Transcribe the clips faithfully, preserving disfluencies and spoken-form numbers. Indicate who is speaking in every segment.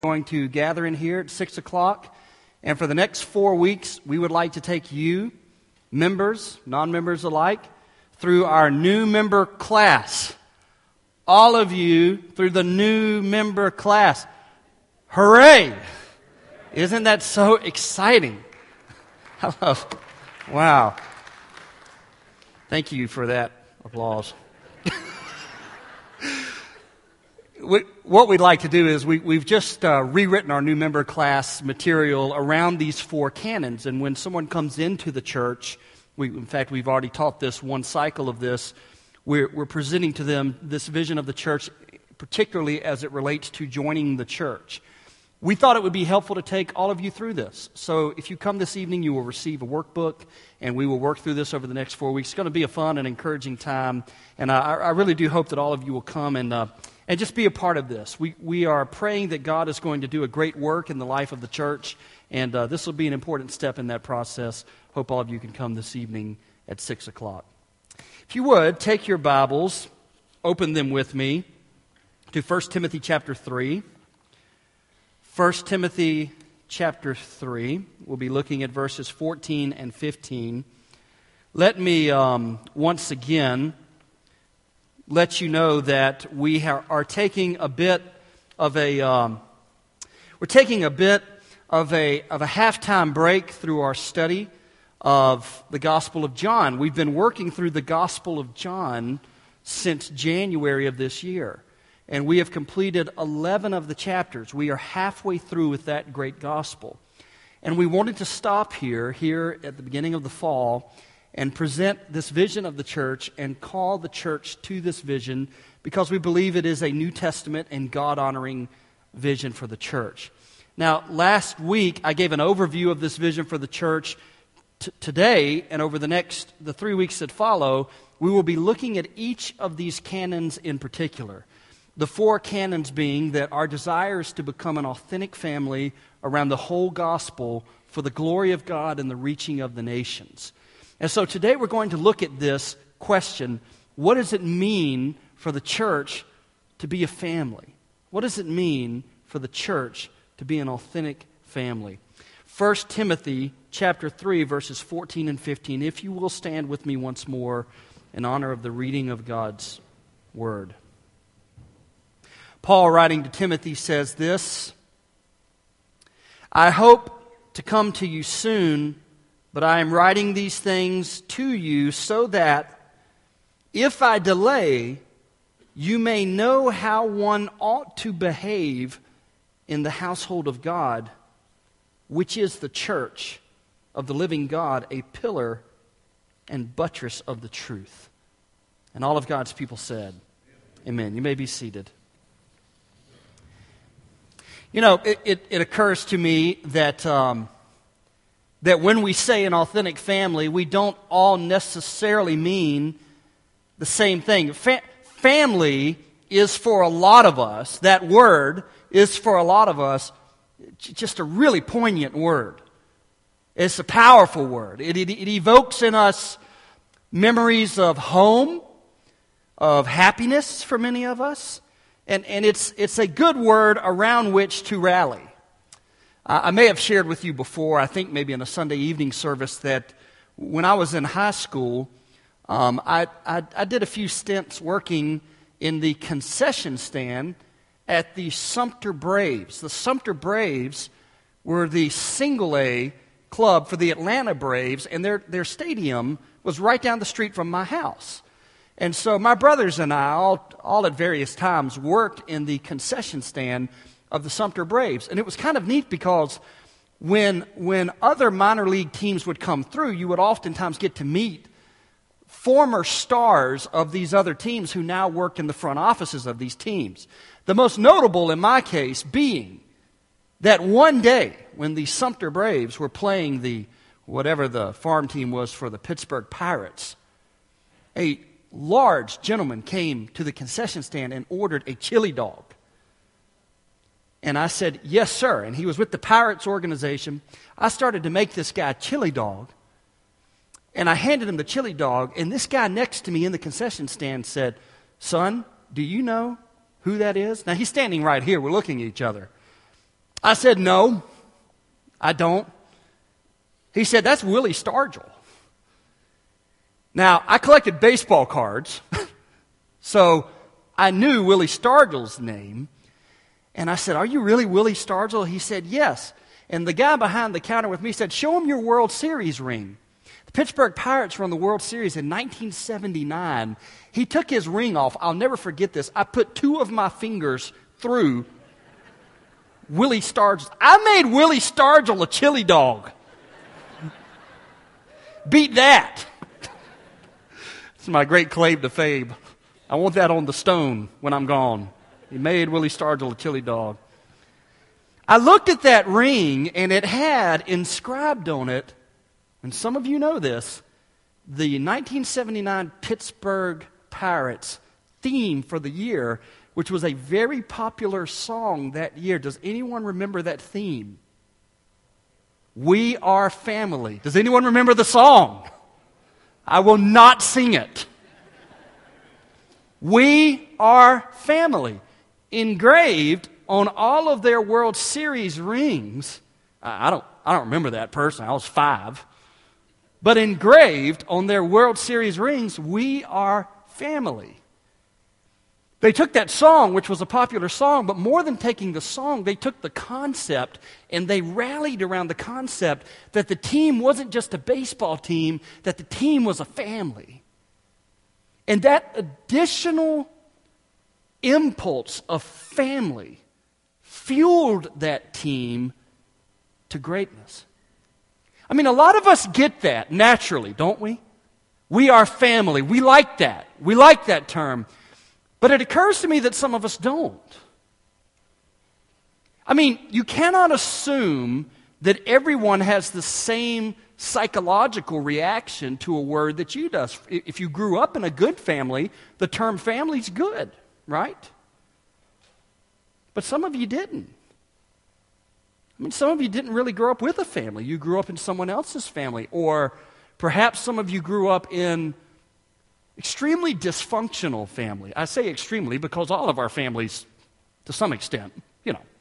Speaker 1: Going to gather in here at six o'clock, and for the next four weeks, we would like to take you, members, non-members alike, through our new member class. All of you through the new member class. Hooray! Isn't that so exciting? I love, wow. Thank you for that applause. What we'd like to do is we, we've just uh, rewritten our new member class material around these four canons. And when someone comes into the church, we, in fact, we've already taught this one cycle of this, we're, we're presenting to them this vision of the church, particularly as it relates to joining the church. We thought it would be helpful to take all of you through this. So if you come this evening, you will receive a workbook, and we will work through this over the next four weeks. It's going to be a fun and encouraging time, and I, I really do hope that all of you will come and uh, and just be a part of this. We we are praying that God is going to do a great work in the life of the church, and uh, this will be an important step in that process. Hope all of you can come this evening at six o'clock. If you would, take your Bibles, open them with me to First Timothy chapter three. First Timothy chapter three. We'll be looking at verses fourteen and fifteen. Let me um, once again let you know that we ha- are taking a bit of a um, we're taking a bit of a of a halftime break through our study of the Gospel of John. We've been working through the Gospel of John since January of this year. And we have completed eleven of the chapters. We are halfway through with that great gospel. And we wanted to stop here, here at the beginning of the fall, and present this vision of the church and call the church to this vision because we believe it is a New Testament and God-honoring vision for the church. Now, last week I gave an overview of this vision for the church. T- today, and over the next, the three weeks that follow, we will be looking at each of these canons in particular. The four canons being that our desire is to become an authentic family around the whole gospel for the glory of God and the reaching of the nations. And so today we're going to look at this question, what does it mean for the church to be a family? What does it mean for the church to be an authentic family? First Timothy chapter three, verses fourteen and fifteen. If you will stand with me once more in honor of the reading of God's word. Paul, writing to Timothy, says this, I hope to come to you soon, but I am writing these things to you so that if I delay, you may know how one ought to behave in the household of God, which is the church of the living God, a pillar and buttress of the truth. And all of God's people said, Amen. You may be seated. You know, it, it, it occurs to me that um, that when we say an authentic family, we don't all necessarily mean the same thing. Fa- family is for a lot of us, that word is for a lot of us just a really poignant word. It's a powerful word. It, it, it evokes in us memories of home, of happiness for many of us. And, and it's it's a good word around which to rally. Uh, I may have shared with you before, I think maybe in a Sunday evening service, that when I was in high school, um, I, I, I did a few stints working in the concession stand at the Sumter Braves. The Sumter Braves were the single-A club for the Atlanta Braves, and their, their stadium was right down the street from my house. And so my brothers and I, all, all at various times, worked in the concession stand of the Sumter Braves. And it was kind of neat because when, when other minor league teams would come through, you would oftentimes get to meet former stars of these other teams who now worked in the front offices of these teams. The most notable in my case being that one day when the Sumter Braves were playing the, whatever the farm team was for the Pittsburgh Pirates, a large gentleman came to the concession stand and ordered a chili dog. And I said, yes, sir. And he was with the Pirates organization. I started to make this guy a chili dog. And I handed him the chili dog. And this guy next to me in the concession stand said, son, do you know who that is? Now, he's standing right here. We're looking at each other. I said, no, I don't. He said, that's Willie Stargell. Now, I collected baseball cards, so I knew Willie Stargell's name. And I said, are you really Willie Stargell? He said, yes. And the guy behind the counter with me said, show him your World Series ring. The Pittsburgh Pirates won the World Series in nineteen seventy-nine. He took his ring off. I'll never forget this. I put two of my fingers through Willie Stargell. I made Willie Stargell a chili dog. Beat that. It's my great claim to fame. I want that on the stone when I'm gone. He made Willie Stargell a chili dog. I looked at that ring, and it had inscribed on it, and some of you know this, the nineteen seventy-nine Pittsburgh Pirates theme for the year, which was a very popular song that year. Does anyone remember that theme? We Are Family. Does anyone remember the song? I will not sing it. We Are Family. Engraved on all of their World Series rings. I don't, I don't remember that personally. I was five. But engraved on their World Series rings, we are family. They took that song, which was a popular song, but more than taking the song, they took the concept and they rallied around the concept that the team wasn't just a baseball team, that the team was a family. And that additional impulse of family fueled that team to greatness. I mean, a lot of us get that naturally, don't we? We are family. We like that. We like that term. But it occurs to me that some of us don't. I mean, you cannot assume that everyone has the same psychological reaction to a word that you does. If you grew up in a good family, the term family's good, right? But some of you didn't. I mean, some of you didn't really grow up with a family. You grew up in someone else's family. Or perhaps some of you grew up in extremely dysfunctional family. I say extremely because all of our families, to some extent, you know.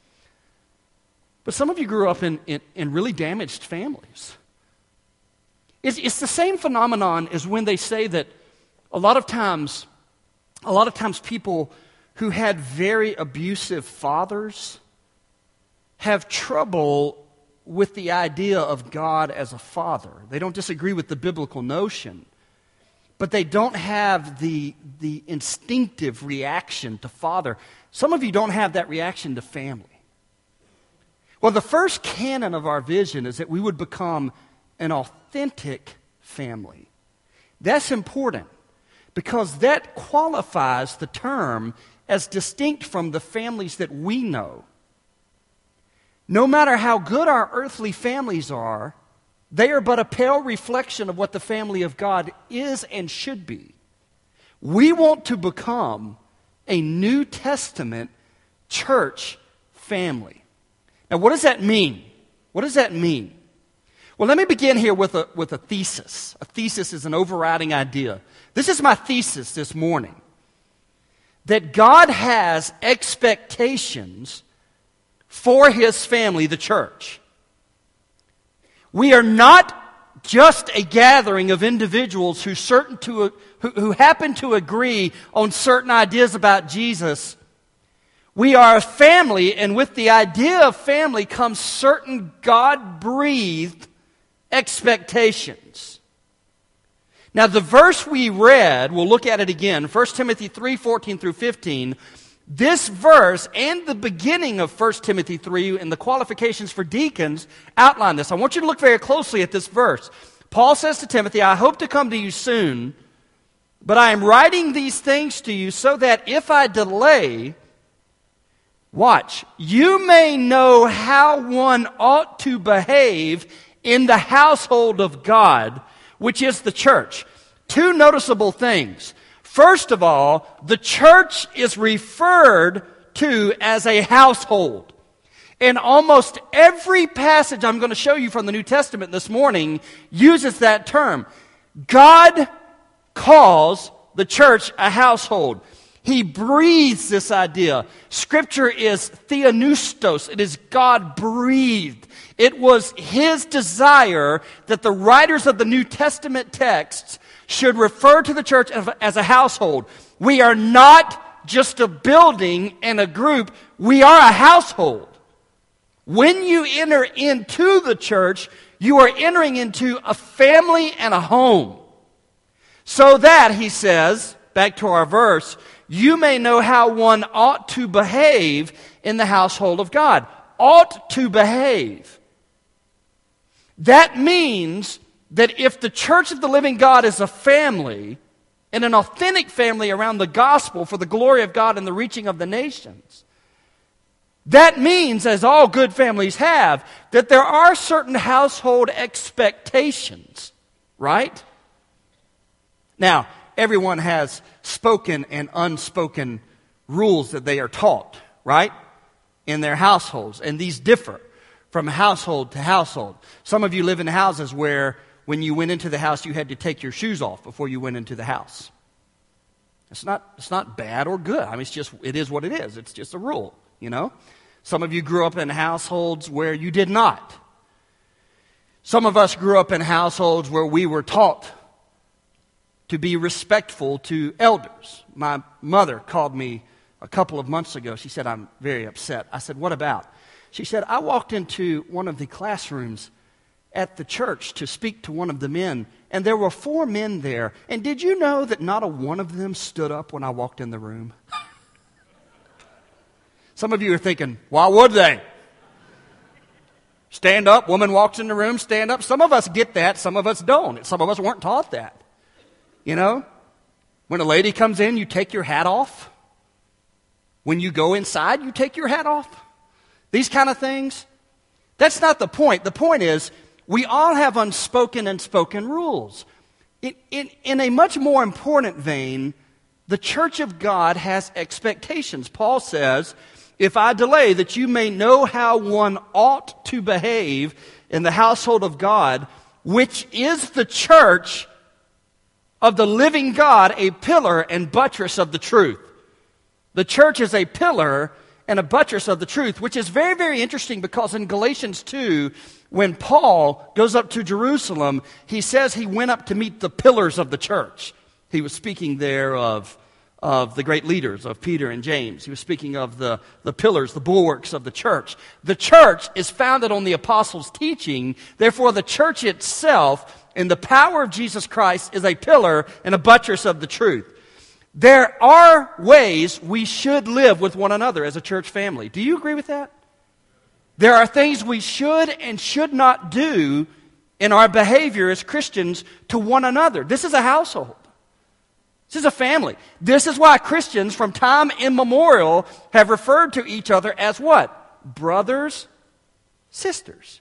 Speaker 1: But some of you grew up in, in, in really damaged families. It's, it's the same phenomenon as when they say that a lot of times, a lot of times people who had very abusive fathers have trouble with the idea of God as a father. They don't disagree with the biblical notion, but they don't have the, the instinctive reaction to father. Some of you don't have that reaction to family. Well, the first canon of our vision is that we would become an authentic family. That's important because that qualifies the term as distinct from the families that we know. No matter how good our earthly families are, they are but a pale reflection of what the family of God is and should be. We want to become a New Testament church family. Now, what does that mean? What does that mean? Well, let me begin here with a, with a thesis. A thesis is an overriding idea. This is my thesis this morning. That God has expectations for His family, the church. We are not just a gathering of individuals who certain to who, who happen to agree on certain ideas about Jesus. We are a family, and with the idea of family comes certain God-breathed expectations. Now, the verse we read, we'll look at it again, First Timothy three, fourteen through fifteen. This verse and the beginning of First Timothy three and the qualifications for deacons outline this. I want you to look very closely at this verse. Paul says to Timothy, I hope to come to you soon, but I am writing these things to you so that if I delay, watch, you may know how one ought to behave in the household of God, which is the church. Two noticeable things. First of all, the church is referred to as a household. And almost every passage I'm going to show you from the New Testament this morning uses that term. God calls the church a household. He breathes this idea. Scripture is theopneustos. It is God-breathed. It was His desire that the writers of the New Testament texts should refer to the church as a household. We are not just a building and a group. We are a household. When you enter into the church, you are entering into a family and a home. So that, he says, back to our verse, you may know how one ought to behave in the household of God. Ought to behave. That means that if the church of the living God is a family, and an authentic family around the gospel for the glory of God and the reaching of the nations, that means, as all good families have, that there are certain household expectations, right? Now, everyone has spoken and unspoken rules that they are taught, right? In their households, and these differ from household to household. Some of you live in houses where when you went into the house, you had to take your shoes off before you went into the house. It's not, it's not bad or good. I mean, it's just, it is what it is. It's just a rule, you know? Some of you grew up in households where you did not. Some of us grew up in households where we were taught to be respectful to elders. My mother called me a couple of months ago. She said, I'm very upset. I said, what about? She said, I walked into one of the classrooms at the church to speak to one of the men, and there were four men there. And did you know that not a one of them stood up when I walked in the room? Some of you are thinking, why would they? Stand up, woman walks in the room, stand up. Some of us get that, some of us don't. Some of us weren't taught that. You know, when a lady comes in, you take your hat off. When you go inside, you take your hat off. These kind of things. That's not the point. The point is, we all have unspoken and spoken rules. In, in, in a much more important vein, the church of God has expectations. Paul says, if I delay, that you may know how one ought to behave in the household of God, which is the church of the living God, a pillar and buttress of the truth. The church is a pillar and a buttress of the truth, which is very, very interesting because in Galatians two, when Paul goes up to Jerusalem, he says he went up to meet the pillars of the church. He was speaking there of, of the great leaders, of Peter and James. He was speaking of the, the pillars, the bulwarks of the church. The church is founded on the apostles' teaching. Therefore, the church itself, in the power of Jesus Christ, is a pillar and a buttress of the truth. There are ways we should live with one another as a church family. Do you agree with that? There are things we should and should not do in our behavior as Christians to one another. This is a household. This is a family. This is why Christians from time immemorial have referred to each other as what? Brothers, sisters.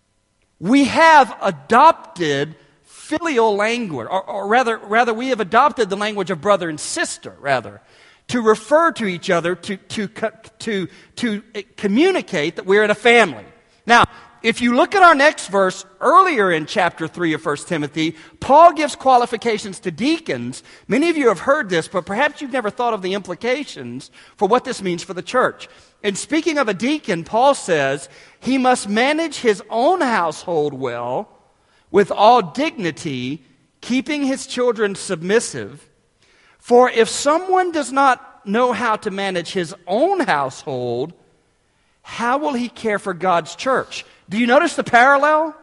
Speaker 1: We have adopted filial language, or, or rather, rather we have adopted the language of brother and sister, rather, to refer to each other, to, to, to, to communicate that we're in a family. Now, if you look at our next verse, earlier in chapter three of First Timothy, Paul gives qualifications to deacons. Many of you have heard this, but perhaps you've never thought of the implications for what this means for the church. And speaking of a deacon, Paul says he must manage his own household well, with all dignity, keeping his children submissive. For if someone does not know how to manage his own household, how will he care for God's church? Do you notice the parallel?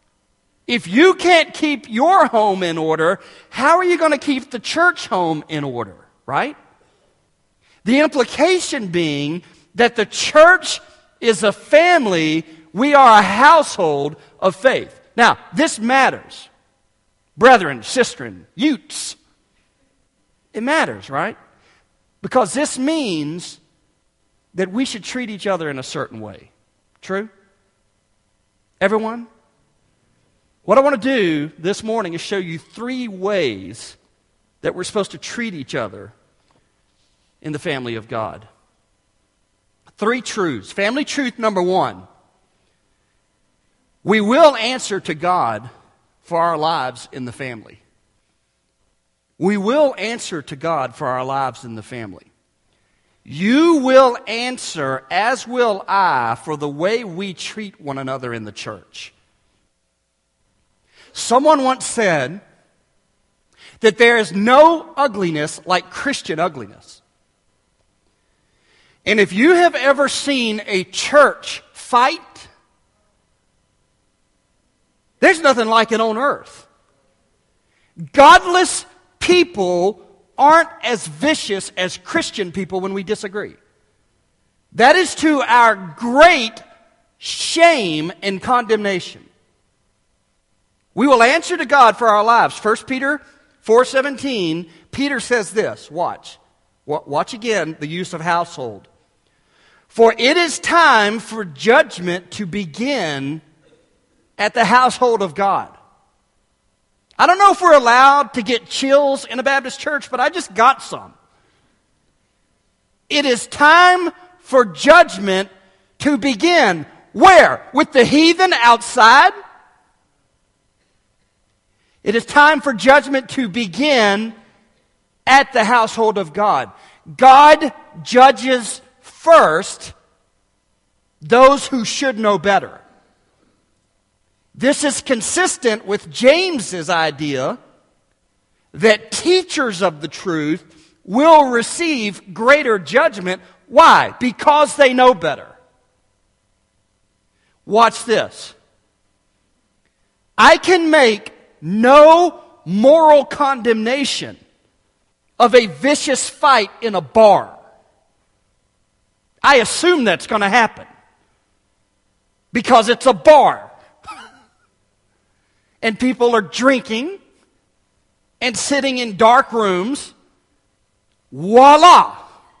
Speaker 1: If you can't keep your home in order, how are you going to keep the church home in order, right? The implication being that the church is a family, we are a household of faith. Now, this matters. Brethren, sistren, youths. It matters, right? Because this means that we should treat each other in a certain way. True? Everyone? What I want to do this morning is show you three ways that we're supposed to treat each other in the family of God. Three truths. Family truth number one. We will answer to God for our lives in the family. We will answer to God for our lives in the family. you will answer, as will I, for the way we treat one another in the church. Someone once said that there is no ugliness like Christian ugliness. And if you have ever seen a church fight, there's nothing like it on earth. Godless people aren't as vicious as Christian people when we disagree. That is to our great shame and condemnation. We will answer to God for our lives. First Peter four seventeen, Peter says this, watch. Watch again the use of household. For it is time for judgment to begin at the household of God. I don't know if we're allowed to get chills in a Baptist church, but I just got some. It is time for judgment to begin. Where? With the heathen outside? It is time for judgment to begin at the household of God. God judges first those who should know better. This is consistent with James's idea that teachers of the truth will receive greater judgment. Why? Because they know better. Watch this. I can make no moral condemnation of a vicious fight in a bar. I assume that's going to happen because it's a bar. And people are drinking and sitting in dark rooms. Voila!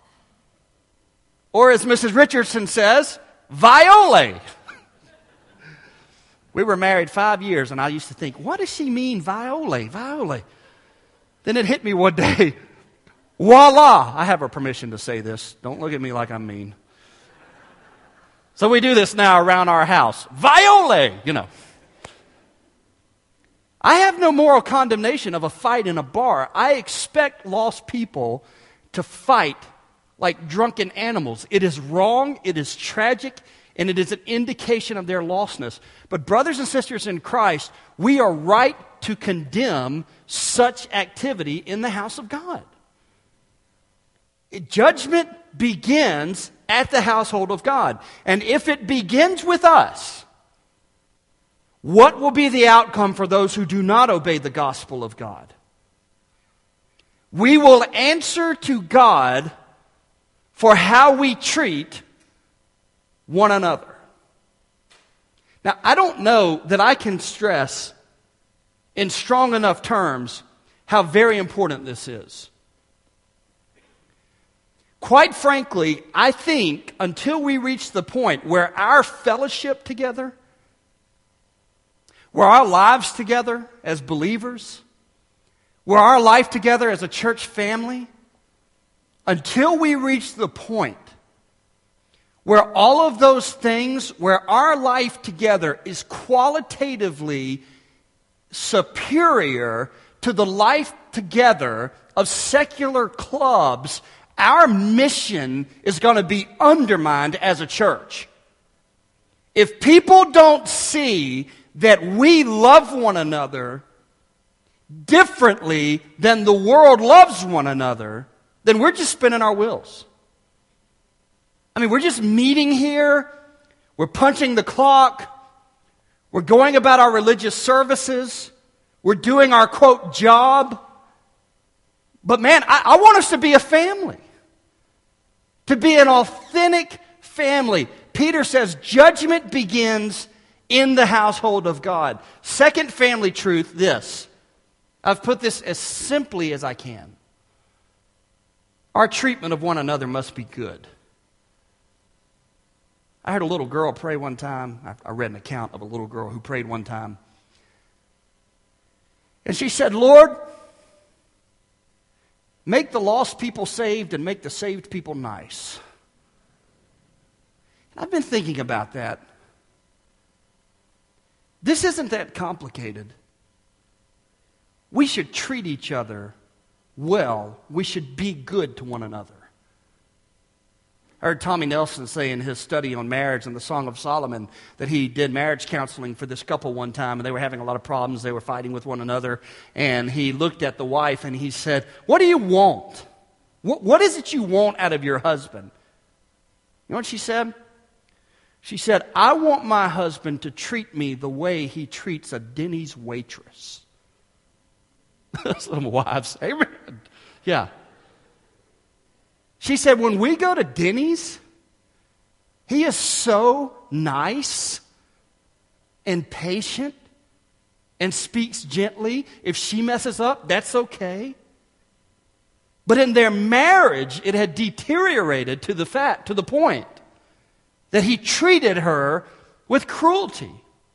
Speaker 1: Or as Missus Richardson says, viole. We were married five years and I used to think, what does she mean, viole, viole? Then it hit me one day. Voila! I have her permission to say this. Don't look at me like I'm mean. So we do this now around our house. Viole! You know. I have no moral condemnation of a fight in a bar. I expect lost people to fight like drunken animals. It is wrong, it is tragic, and it is an indication of their lostness. But brothers and sisters in Christ, we are right to condemn such activity in the house of God. Judgment begins at the household of God. And if it begins with us, what will be the outcome for those who do not obey the gospel of God? We will answer to God for how we treat one another. Now, I don't know that I can stress in strong enough terms how very important this is. Quite frankly, I think until we reach the point where our fellowship together, where our lives together as believers, where our life together as a church family, until we reach the point where all of those things, where our life together is qualitatively superior to the life together of secular clubs, our mission is going to be undermined as a church. If people don't see that we love one another differently than the world loves one another, then we're just spinning our wheels. I mean, we're just meeting here, we're punching the clock, we're going about our religious services, we're doing our, quote, job. But man, I, I want us to be a family, to be an authentic family. Peter says judgment begins in the household of God. Second family truth, this. I've put this as simply as I can. Our treatment of one another must be good. I heard a little girl pray one time. I read an account of a little girl who prayed one time. And she said, Lord, make the lost people saved and make the saved people nice. I've been thinking about that. This isn't that complicated. We should treat each other well. We should be good to one another. I heard Tommy Nelson say in his study on marriage and the Song of Solomon that he did marriage counseling for this couple one time, and they were having a lot of problems. They were fighting with one another, and he looked at the wife and he said, "What do you want? What, what is it you want out of your husband?" You know what she said? She said, "I want my husband to treat me the way he treats a Denny's waitress." Some wives, amen. Yeah. She said, when we go to Denny's, he is so nice and patient and speaks gently. If she messes up, that's okay. But in their marriage, it had deteriorated to the fact, to the point that he treated her with cruelty.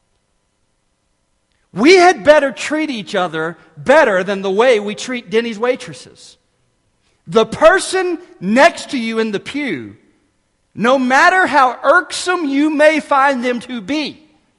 Speaker 1: We had better treat each other better than the way we treat Denny's waitresses. The person next to you in the pew, no matter how irksome you may find them to be,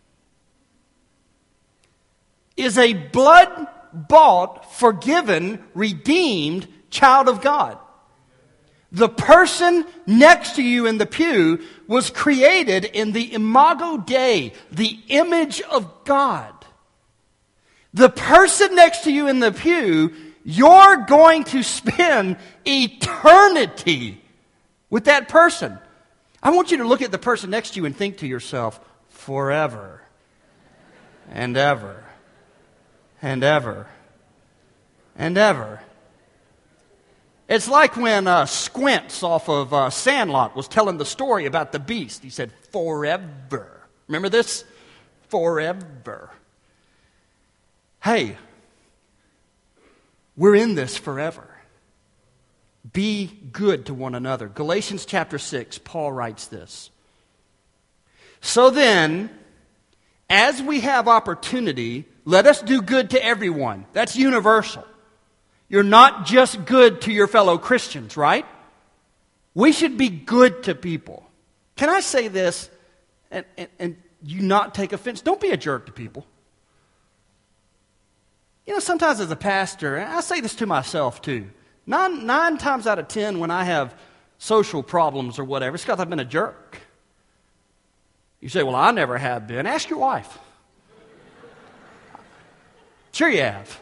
Speaker 1: is a blood-bought, forgiven, redeemed child of God. The person next to you in the pew was created in the imago Dei, the image of God. The person next to you in the pew, you're going to spend eternity with that person. I want you to look at the person next to you and think to yourself, forever and ever and ever and ever. It's like when uh, Squints off of uh, Sandlot was telling the story about the beast. He said, forever. Remember this? Forever. Hey, we're in this forever. Be good to one another. Galatians chapter six, Paul writes this. So then, as we have opportunity, let us do good to everyone. That's universal. You're not just good to your fellow Christians, right? We should be good to people. Can I say this and, and, and you not take offense? Don't be a jerk to people. You know, sometimes as a pastor, and I say this to myself too, nine, nine times out of ten when I have social problems or whatever, it's because I've been a jerk. You say, well, I never have been. Ask your wife. Sure you have.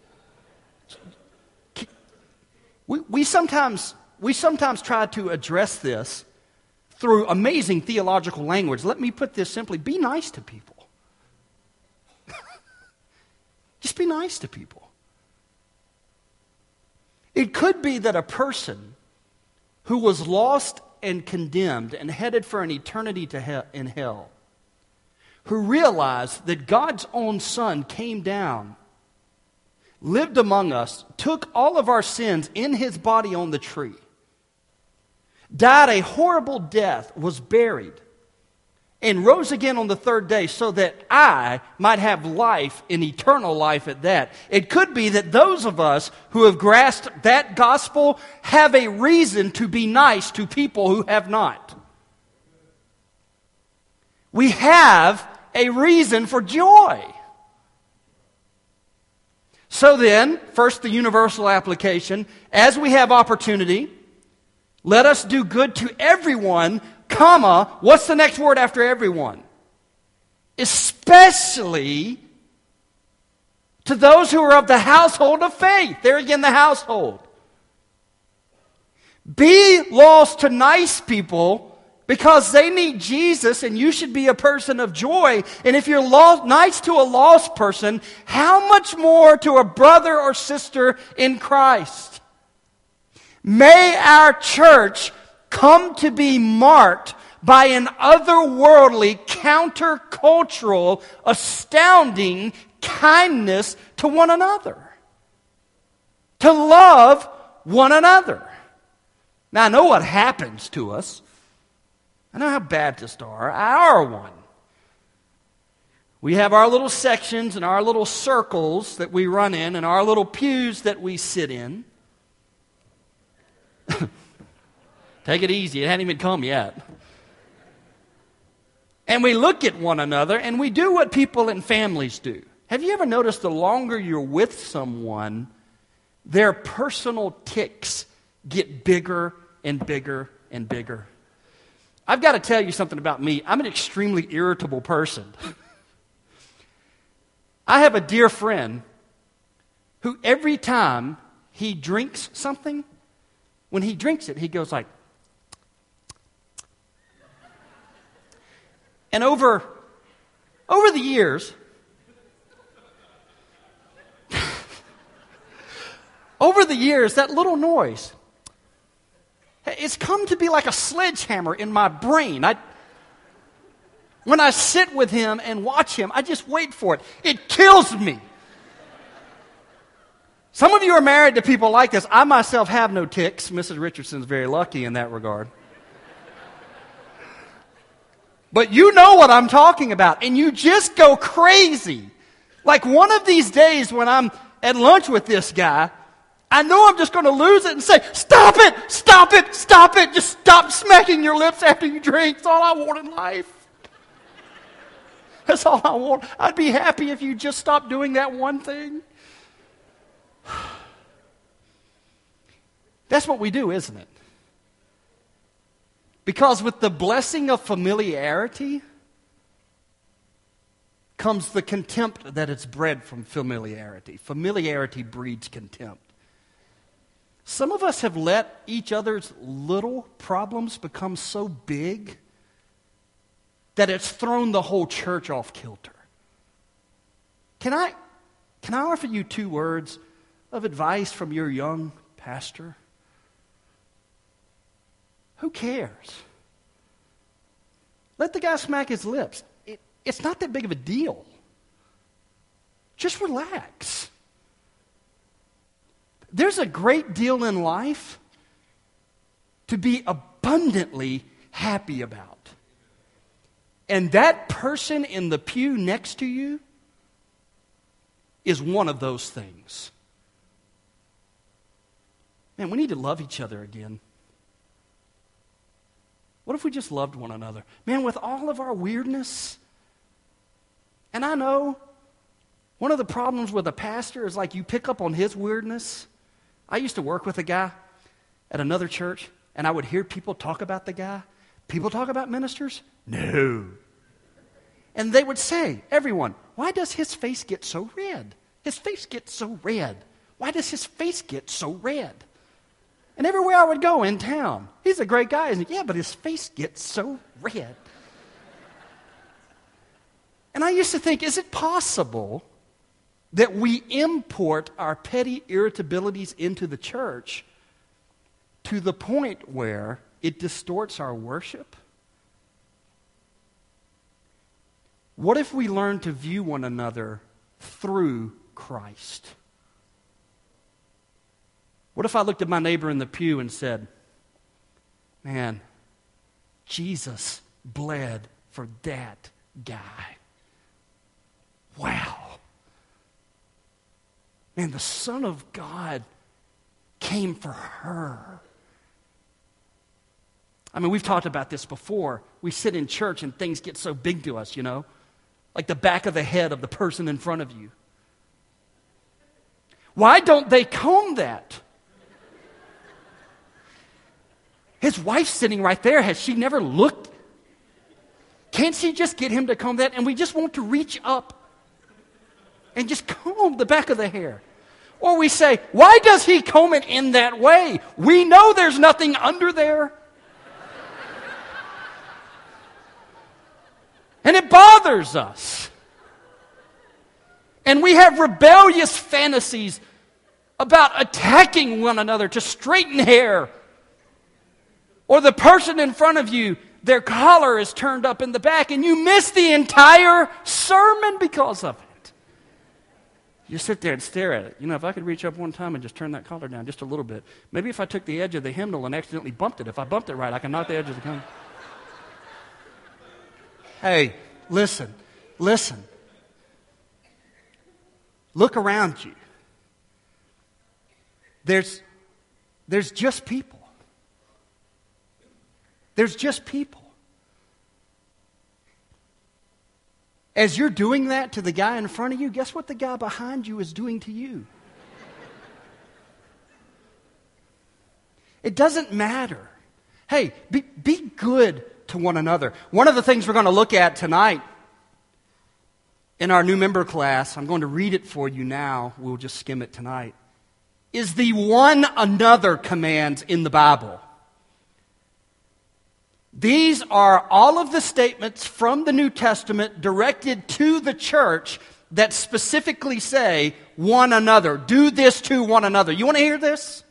Speaker 1: We, we, sometimes, we sometimes try to address this through amazing theological language. Let me put this simply. Be nice to people. Just be nice to people. It could be that a person who was lost and condemned and headed for an eternity to hell, in hell, who realized that God's own Son came down, lived among us, took all of our sins in His body on the tree, died a horrible death, was buried, and rose again on the third day so that I might have life and eternal life at that. It could be that those of us who have grasped that gospel have a reason to be nice to people who have not. We have a reason for joy. So then, first the universal application, as we have opportunity, let us do good to everyone, comma, what's the next word after everyone? Especially to those who are of the household of faith. There again, the household. Be lost to nice people because they need Jesus and you should be a person of joy. And if you're lost, nice to a lost person, how much more to a brother or sister in Christ? May our church come to be marked by an otherworldly, countercultural, astounding kindness to one another. To love one another. Now, I know what happens to us. I know how Baptists are. I are one. We have our little sections and our little circles that we run in and our little pews that we sit in. Take it easy. It hadn't even come yet. And we look at one another and we do what people in families do. Have you ever noticed the longer you're with someone, their personal tics get bigger and bigger and bigger? I've got to tell you something about me. I'm an extremely irritable person. I have a dear friend who every time he drinks something, when he drinks it, he goes like, and over, over the years, over the years, that little noise, it's come to be like a sledgehammer in my brain. I, when I sit with him and watch him, I just wait for it. It kills me. Some of you are married to people like this. I myself have no tics. Missus Richardson's very lucky in that regard. But you know what I'm talking about, and you just go crazy. Like one of these days when I'm at lunch with this guy, I know I'm just going to lose it and say, stop it, stop it, stop it. Just stop smacking your lips after you drink. It's all I want in life. That's all I want. I'd be happy if you just stopped doing that one thing. That's what we do, isn't it? Because with the blessing of familiarity comes the contempt that is bred from familiarity. Familiarity breeds contempt. Some of us have let each other's little problems become so big that it's thrown the whole church off kilter. Can I, can I offer you two words of advice from your young pastor? Who cares? Let the guy smack his lips. It, it's not that big of a deal. Just relax. There's a great deal in life to be abundantly happy about. And that person in the pew next to you is one of those things. Man, we need to love each other again. What if we just loved one another? Man, with all of our weirdness, and I know one of the problems with a pastor is like you pick up on his weirdness. I used to work with a guy at another church, and I would hear people talk about the guy. People talk about ministers? No. And they would say, everyone, why does his face get so red? His face gets so red. Why does his face get so red? And everywhere I would go in town, he's a great guy, isn't he? Yeah, but his face gets so red. And I used to think, is it possible that we import our petty irritabilities into the church to the point where it distorts our worship? What if we learn to view one another through Christ? What if I looked at my neighbor in the pew and said, man, Jesus bled for that guy. Wow. Man, the Son of God came for her. I mean, we've talked about this before. We sit in church and things get so big to us, you know, like the back of the head of the person in front of you. Why don't they comb that? His wife's sitting right there. Has she never looked? Can't she just get him to comb that? And we just want to reach up and just comb the back of the hair. Or we say, why does he comb it in that way? We know there's nothing under there. And it bothers us. And we have rebellious fantasies about attacking one another to straighten hair. Or the person in front of you, their collar is turned up in the back and you miss the entire sermon because of it. You sit there and stare at it. You know, if I could reach up one time and just turn that collar down just a little bit. Maybe if I took the edge of the hymnal and accidentally bumped it. If I bumped it right, I can knock the edge of the hymnal. Hey, listen, listen. Look around you. There's, there's just people. There's just people. As you're doing that to the guy in front of you, guess what the guy behind you is doing to you? It doesn't matter. Hey, be, be good to one another. One of the things we're going to look at tonight in our new member class, I'm going to read it for you now, we'll just skim it tonight, is the one another commands in the Bible. These are all of the statements from the New Testament directed to the church that specifically say one another. Do this to one another. You want to hear this?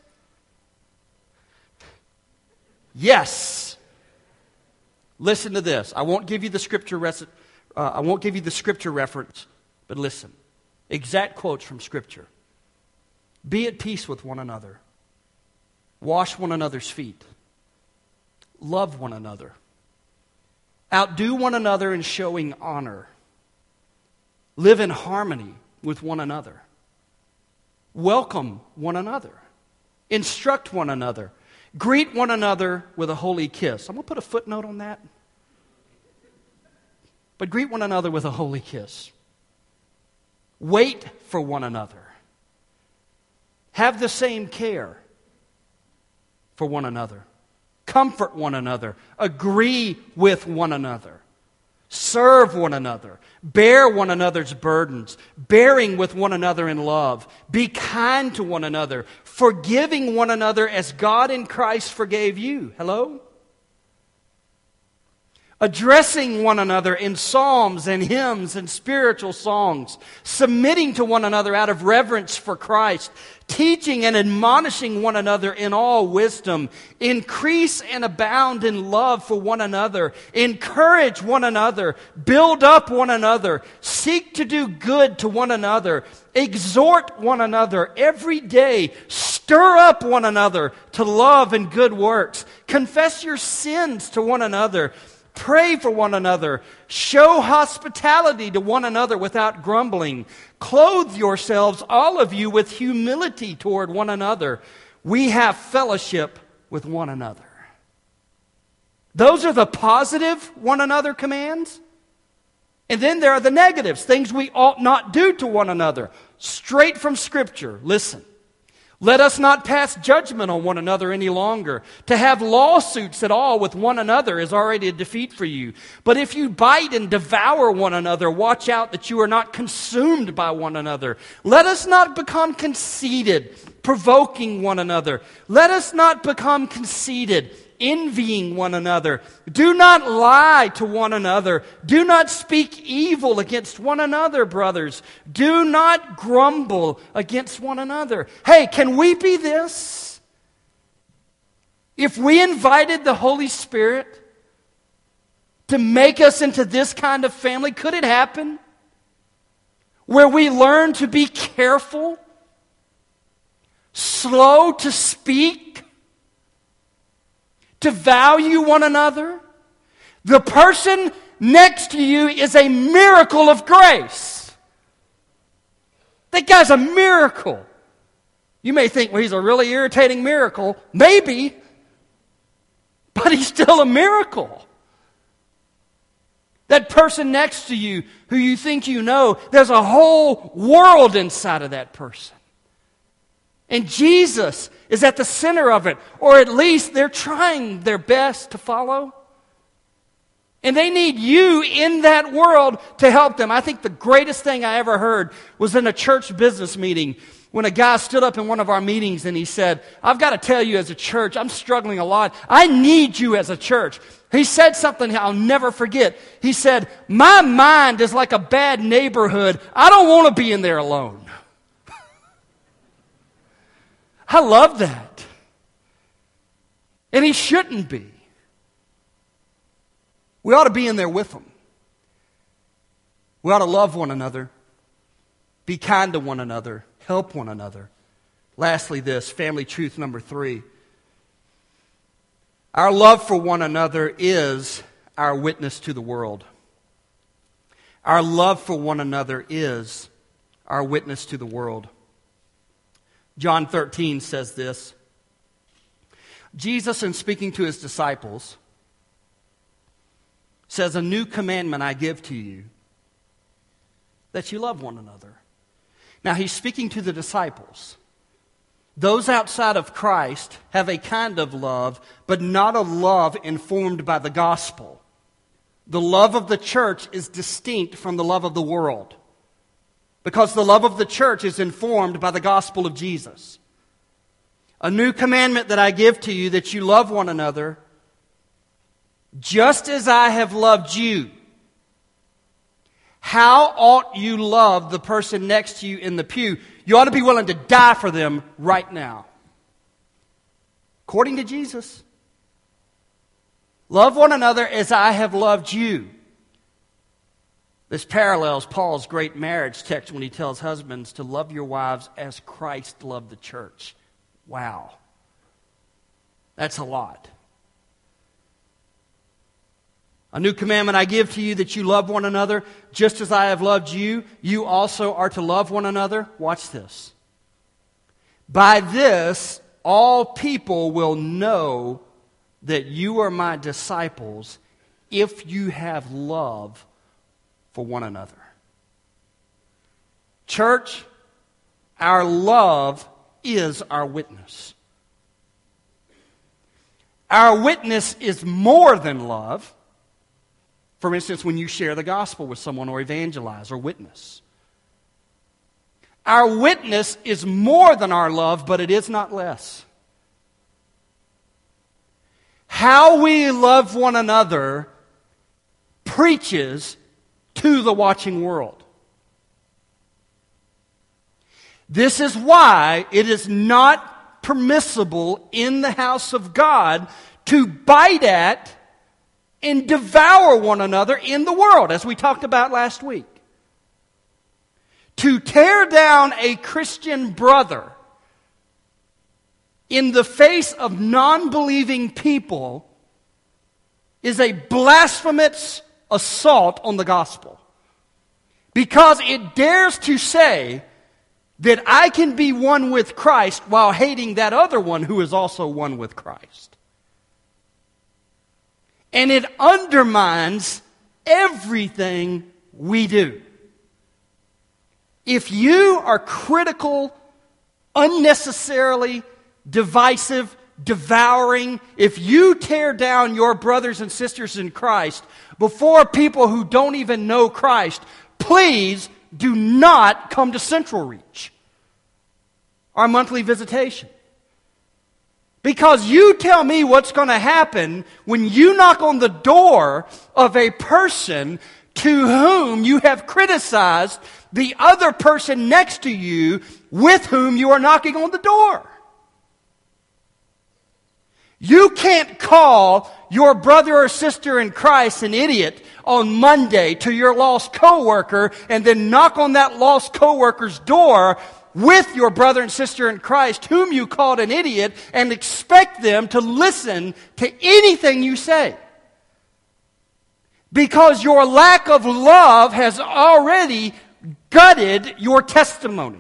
Speaker 1: Yes. Listen to this. I won't give you the scripture res- uh, I won't give you the scripture reference, but listen. Exact quotes from Scripture. Be at peace with one another. Wash one another's feet. Love one another. Outdo one another in showing honor. Live in harmony with one another. Welcome one another. Instruct one another. Greet one another with a holy kiss. I'm going to put a footnote on that. But greet one another with a holy kiss. Wait for one another. Have the same care for one another. Comfort one another. Agree with one another. Serve one another. Bear one another's burdens. Bearing with one another in love. Be kind to one another. Forgiving one another as God in Christ forgave you. Hello? Addressing one another in psalms and hymns and spiritual songs. Submitting to one another out of reverence for Christ. Teaching and admonishing one another in all wisdom. Increase and abound in love for one another. Encourage one another. Build up one another. Seek to do good to one another. Exhort one another every day. Stir up one another to love and good works. Confess your sins to one another. Pray for one another. Show hospitality to one another without grumbling. Clothe yourselves, all of you, with humility toward one another. We have fellowship with one another. Those are the positive one another commands. And then there are the negatives, things we ought not do to one another. Straight from Scripture. Listen. Let us not pass judgment on one another any longer. To have lawsuits at all with one another is already a defeat for you. But if you bite and devour one another, watch out that you are not consumed by one another. Let us not become conceited, provoking one another. Let us not become conceited, envying one another. Do not lie to one another. Do not speak evil against one another, brothers. Do not grumble against one another. Hey, can we be this? If we invited the Holy Spirit to make us into this kind of family, could it happen? Where we learn to be careful, slow to speak, to value one another. The person next to you is a miracle of grace. That guy's a miracle. You may think, well, he's a really irritating miracle. Maybe. But he's still a miracle. That person next to you who you think you know, there's a whole world inside of that person. And Jesus is at the center of it, or at least they're trying their best to follow. And they need you in that world to help them. I think the greatest thing I ever heard was in a church business meeting when a guy stood up in one of our meetings and he said, I've got to tell you as a church, I'm struggling a lot. I need you as a church. He said something I'll never forget. He said, my mind is like a bad neighborhood. I don't want to be in there alone. I love that. And he shouldn't be. We ought to be in there with them. We ought to love one another, be kind to one another, help one another. Lastly, this, family truth number three. Our love for one another is our witness to the world. Our love for one another is our witness to the world. John thirteen says this. Jesus, in speaking to his disciples, says, a new commandment I give to you, that you love one another. Now, he's speaking to the disciples. Those outside of Christ have a kind of love, but not a love informed by the gospel. The love of the church is distinct from the love of the world, because the love of the church is informed by the gospel of Jesus. A new commandment that I give to you, that you love one another, just as I have loved you. How ought you love the person next to you in the pew? You ought to be willing to die for them right now. According to Jesus. Love one another as I have loved you. This parallels Paul's great marriage text when he tells husbands to love your wives as Christ loved the church. Wow. That's a lot. A new commandment I give to you, that you love one another, just as I have loved you, you also are to love one another. Watch this. By this, all people will know that you are my disciples if you have love for one another. Church, our love is our witness. Our witness is more than love. For instance, when you share the gospel with someone or evangelize or witness. Our witness is more than our love, but it is not less. How we love one another preaches to the watching world. This is why it is not permissible in the house of God to bite at and devour one another in the world, as we talked about last week. To tear down a Christian brother in the face of non-believing people is a blasphemous assault on the gospel. Because it dares to say that I can be one with Christ while hating that other one who is also one with Christ. And it undermines everything we do. If you are critical, unnecessarily divisive, devouring, if you tear down your brothers and sisters in Christ before people who don't even know Christ, please do not come to Central Reach, our monthly visitation. Because you tell me what's going to happen when you knock on the door of a person to whom you have criticized the other person next to you with whom you are knocking on the door. You can't call your brother or sister in Christ an idiot on Monday to your lost coworker and then knock on that lost coworker's door with your brother and sister in Christ whom you called an idiot and expect them to listen to anything you say. Because your lack of love has already gutted your testimony.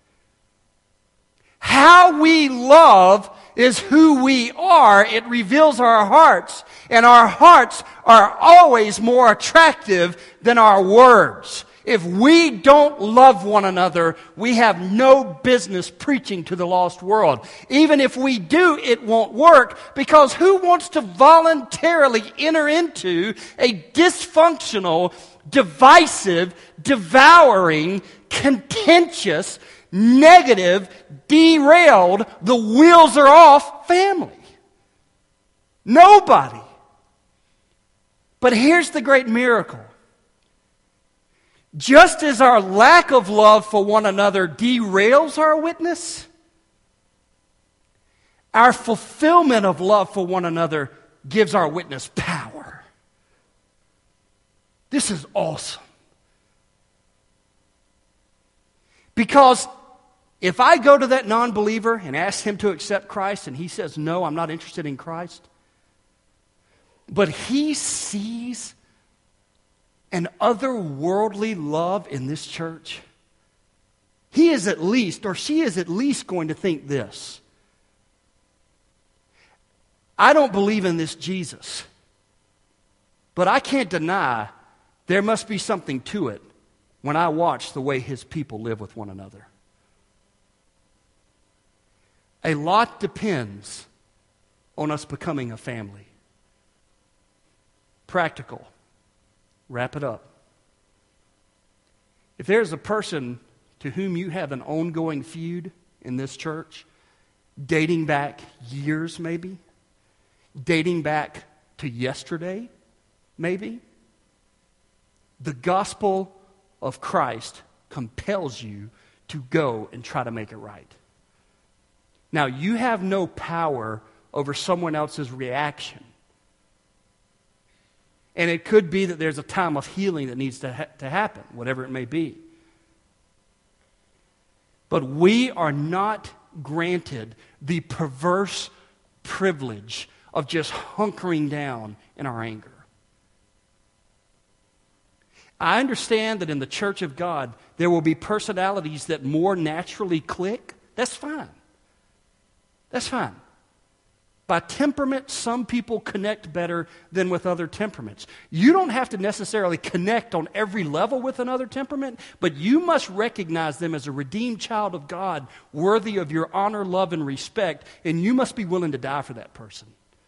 Speaker 1: How we love is who we are. It reveals our hearts, and our hearts are always more attractive than our words. If we don't love one another, we have no business preaching to the lost world. Even if we do, it won't work, because who wants to voluntarily enter into a dysfunctional, divisive, devouring, contentious, negative, derailed, the wheels are off family? Nobody. But here's the great miracle. Just as our lack of love for one another derails our witness, our fulfillment of love for one another gives our witness power. This is awesome. Because if I go to that non-believer and ask him to accept Christ and he says, no, I'm not interested in Christ, but he sees an otherworldly love in this church, he is at least, or she is at least going to think this: I don't believe in this Jesus, but I can't deny there must be something to it when I watch the way his people live with one another. A lot depends on us becoming a family. Practical. Wrap it up. If there's a person to whom you have an ongoing feud in this church, dating back years maybe, dating back to yesterday maybe, the gospel of Christ compels you to go and try to make it right. Now, you have no power over someone else's reaction. And it could be that there's a time of healing that needs to, ha- to happen, whatever it may be. But we are not granted the perverse privilege of just hunkering down in our anger. I understand that in the church of God, there will be personalities that more naturally click. That's fine. That's fine. By temperament, some people connect better than with other temperaments. You don't have to necessarily connect on every level with another temperament, but you must recognize them as a redeemed child of God, worthy of your honor, love, and respect, and you must be willing to die for that person.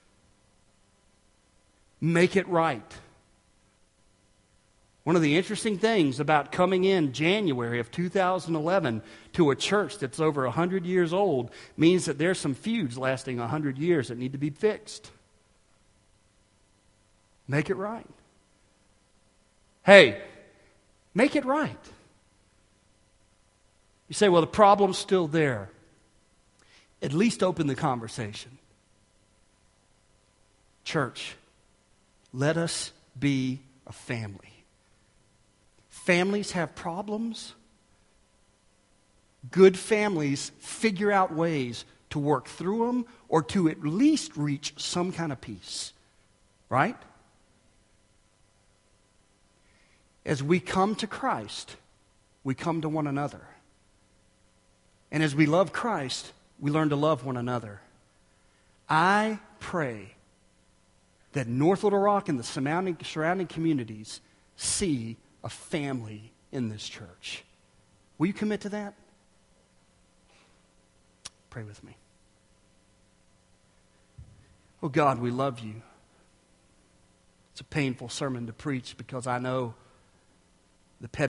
Speaker 1: Make it right. One of the interesting things about coming in January of two thousand eleven to a church that's over one hundred years old means that there's some feuds lasting one hundred years that need to be fixed. Make it right. Hey, make it right. You say, well, the problem's still there. At least open the conversation. Church, let us be a family. Families have problems. Good families figure out ways to work through them or to at least reach some kind of peace. Right? As we come to Christ, we come to one another. And as we love Christ, we learn to love one another. I pray that North Little Rock and the surrounding, surrounding communities see a family in this church. Will you commit to that? Pray with me. Oh God, we love you. It's a painful sermon to preach because I know the pet